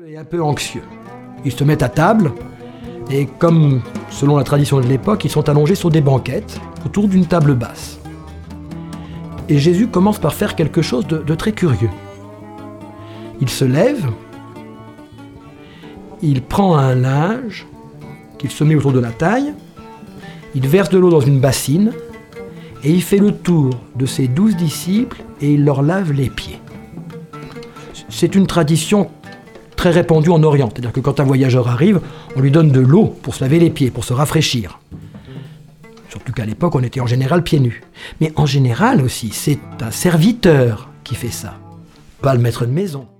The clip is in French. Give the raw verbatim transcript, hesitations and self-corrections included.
Et un peu anxieux. Ils se mettent à table et comme, selon la tradition de l'époque, ils sont allongés sur des banquettes autour d'une table basse. Et Jésus commence par faire quelque chose de, de très curieux. Il se lève, il prend un linge qu'il se met autour de la taille, il verse de l'eau dans une bassine et il fait le tour de ses douze disciples et il leur lave les pieds. C'est une tradition très répandue en Orient, c'est-à-dire que quand un voyageur arrive, on lui donne de l'eau pour se laver les pieds, pour se rafraîchir. Surtout qu'à l'époque, on était en général pieds nus. Mais en général aussi, c'est un serviteur qui fait ça, pas le maître de maison.